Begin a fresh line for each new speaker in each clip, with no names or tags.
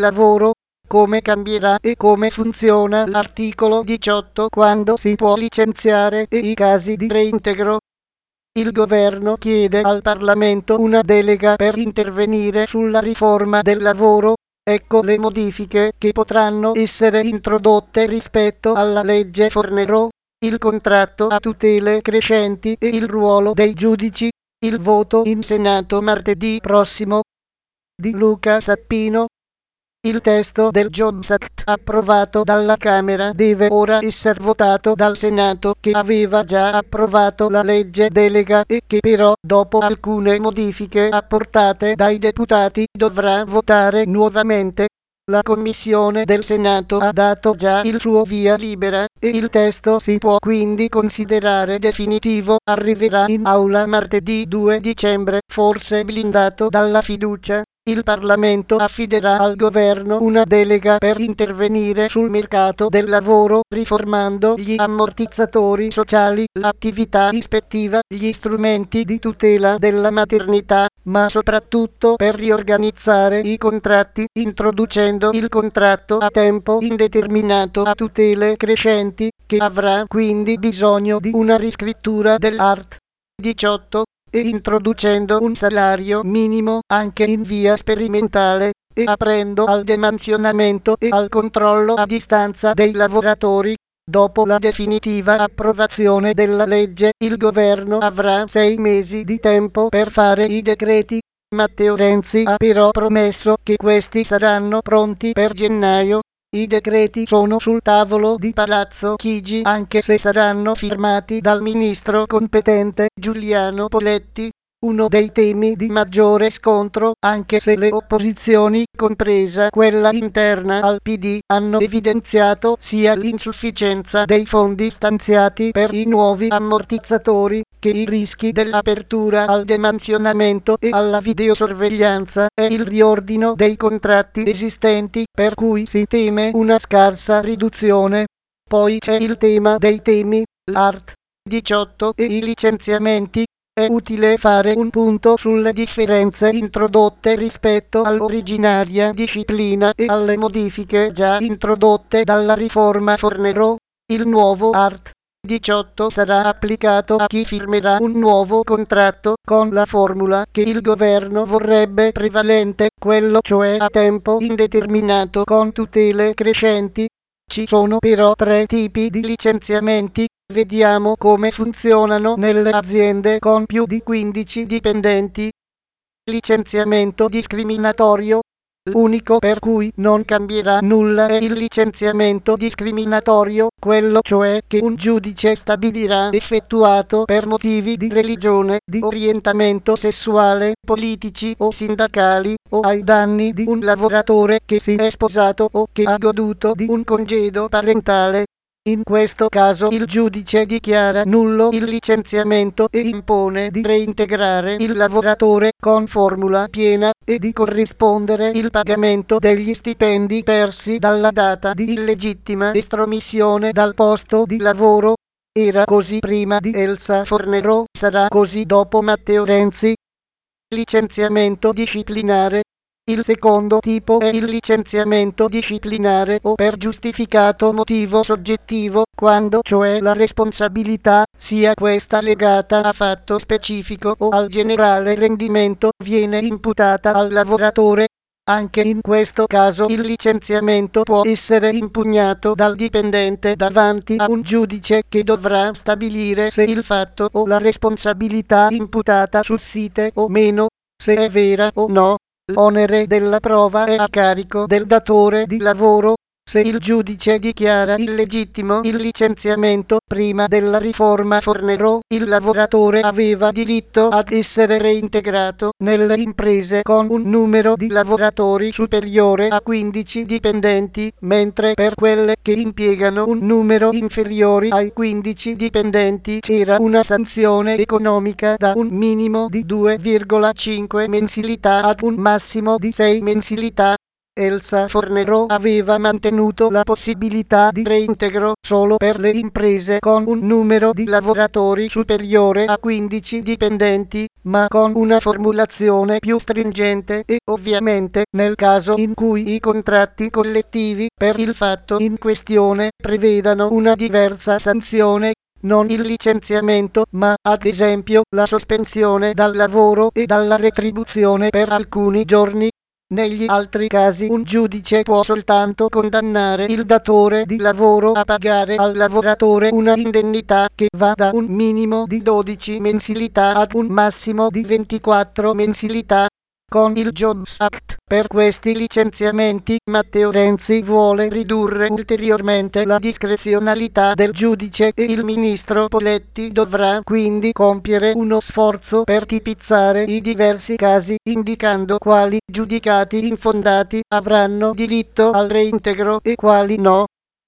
lavoro, come cambierà e come funziona l'articolo 18 quando si può licenziare e i casi di reintegro. Il governo chiede al Parlamento una delega per intervenire sulla riforma del lavoro. Ecco le modifiche che potranno essere introdotte rispetto alla legge Fornero: il contratto a tutele crescenti e il ruolo dei giudici. Il voto in Senato martedì prossimo. Di Luca Sappino. Il testo del Jobs Act approvato dalla Camera deve ora essere votato dal Senato, che aveva già approvato la legge delega e che però, dopo alcune modifiche apportate dai deputati, dovrà votare nuovamente. La Commissione del Senato ha dato già il suo via libera e il testo si può quindi considerare definitivo. Arriverà in aula martedì 2 dicembre, forse blindato dalla fiducia. Il Parlamento affiderà al governo una delega per intervenire sul mercato del lavoro, riformando gli ammortizzatori sociali, l'attività ispettiva, gli strumenti di tutela della maternità, ma soprattutto per riorganizzare i contratti, introducendo il contratto a tempo indeterminato a tutele crescenti, che avrà quindi bisogno di una riscrittura dell'Art. 18. E introducendo un salario minimo anche in via sperimentale e aprendo al demansionamento e al controllo a distanza dei lavoratori. Dopo la definitiva approvazione della legge, il governo avrà 6 mesi di tempo per fare i decreti. Matteo Renzi ha però promesso che questi saranno pronti per gennaio. I decreti sono sul tavolo di Palazzo Chigi, anche se saranno firmati dal ministro competente Giuliano Poletti. Uno dei temi di maggiore scontro, anche se le opposizioni, compresa quella interna al PD, hanno evidenziato sia l'insufficienza dei fondi stanziati per i nuovi ammortizzatori, che i rischi dell'apertura al demansionamento e alla videosorveglianza e il riordino dei contratti esistenti, per cui si teme una scarsa riduzione. Poi c'è il tema dei temi, l'Art. 18 e i licenziamenti. È utile fare un punto sulle differenze introdotte rispetto all'originaria disciplina e alle modifiche già introdotte dalla riforma Fornero. Il nuovo Art. 18 sarà applicato a chi firmerà un nuovo contratto con la formula che il governo vorrebbe prevalente, quello cioè a tempo indeterminato con tutele crescenti. Ci sono però 3 tipi di licenziamenti. Vediamo come funzionano nelle aziende con più di 15 dipendenti. Licenziamento discriminatorio. L'unico per cui non cambierà nulla è il licenziamento discriminatorio, quello cioè che un giudice stabilirà effettuato per motivi di religione, di orientamento sessuale, politici o sindacali, o ai danni di un lavoratore che si è sposato o che ha goduto di un congedo parentale. In questo caso il giudice dichiara nullo il licenziamento e impone di reintegrare il lavoratore con formula piena e di corrispondere il pagamento degli stipendi persi dalla data di illegittima estromissione dal posto di lavoro. Era così prima di Elsa Fornero, sarà così dopo Matteo Renzi. Licenziamento disciplinare. Il secondo tipo è il licenziamento disciplinare o per giustificato motivo soggettivo, quando cioè la responsabilità, sia questa legata a fatto specifico o al generale rendimento, viene imputata al lavoratore. Anche in questo caso il licenziamento può essere impugnato dal dipendente davanti a un giudice che dovrà stabilire se il fatto o la responsabilità imputata sussiste o meno, se è vera o no. L'onere della prova è a carico del datore di lavoro. Se il giudice dichiara illegittimo il licenziamento prima della riforma Fornero, il lavoratore aveva diritto ad essere reintegrato nelle imprese con un numero di lavoratori superiore a 15 dipendenti, mentre per quelle che impiegano un numero inferiore ai 15 dipendenti c'era una sanzione economica da un minimo di 2,5 mensilità ad un massimo di 6 mensilità. Elsa Fornero aveva mantenuto la possibilità di reintegro solo per le imprese con un numero di lavoratori superiore a 15 dipendenti, ma con una formulazione più stringente e ovviamente nel caso in cui i contratti collettivi per il fatto in questione prevedano una diversa sanzione, non il licenziamento ma ad esempio la sospensione dal lavoro e dalla retribuzione per alcuni giorni. Negli altri casi un giudice può soltanto condannare il datore di lavoro a pagare al lavoratore una indennità che va da un minimo di 12 mensilità ad un massimo di 24 mensilità. Con il Jobs Act per questi licenziamenti Matteo Renzi vuole ridurre ulteriormente la discrezionalità del giudice e il ministro Poletti dovrà quindi compiere uno sforzo per tipizzare i diversi casi indicando quali giudicati infondati avranno diritto al reintegro e quali no.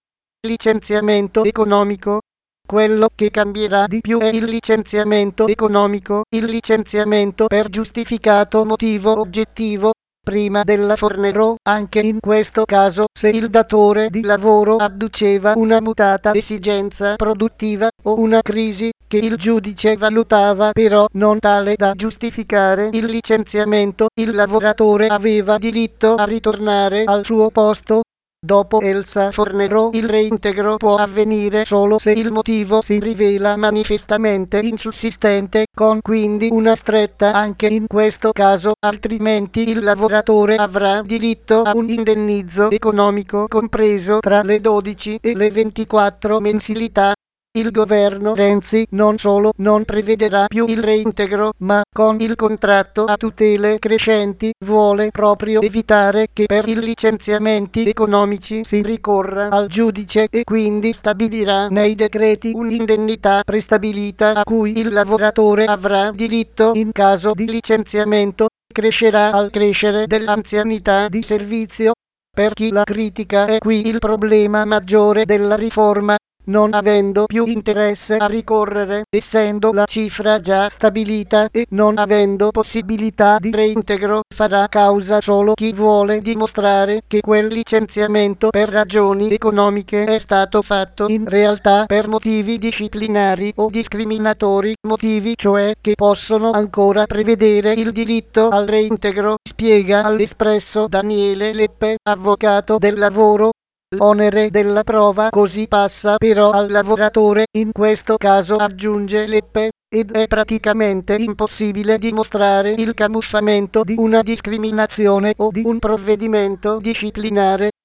Licenziamento economico. Quello che cambierà di più è il licenziamento economico, il licenziamento per giustificato motivo oggettivo. Prima della Fornero, anche in questo caso, se il datore di lavoro adduceva una mutata esigenza produttiva o una crisi che il giudice valutava però non tale da giustificare il licenziamento, il lavoratore aveva diritto a ritornare al suo posto. Dopo Elsa Fornero il reintegro può avvenire solo se il motivo si rivela manifestamente insussistente, con quindi una stretta anche in questo caso, altrimenti il lavoratore avrà diritto a un indennizzo economico compreso tra le 12 e le 24 mensilità. Il governo Renzi non solo non prevederà più il reintegro, ma con il contratto a tutele crescenti vuole proprio evitare che per i licenziamenti economici si ricorra al giudice e quindi stabilirà nei decreti un'indennità prestabilita a cui il lavoratore avrà diritto in caso di licenziamento. Crescerà al crescere dell'anzianità di servizio. Per chi la critica è qui il problema maggiore della riforma. Non avendo più interesse a ricorrere, essendo la cifra già stabilita e non avendo possibilità di reintegro, farà causa solo chi vuole dimostrare che quel licenziamento per ragioni economiche è stato fatto in realtà per motivi disciplinari o discriminatori, motivi cioè che possono ancora prevedere il diritto al reintegro, spiega all'Espresso Daniele Leppe, avvocato del lavoro. L'onere della prova così passa però al lavoratore, in questo caso aggiunge Leppe, ed è praticamente impossibile dimostrare il camuffamento di una discriminazione o di un provvedimento disciplinare.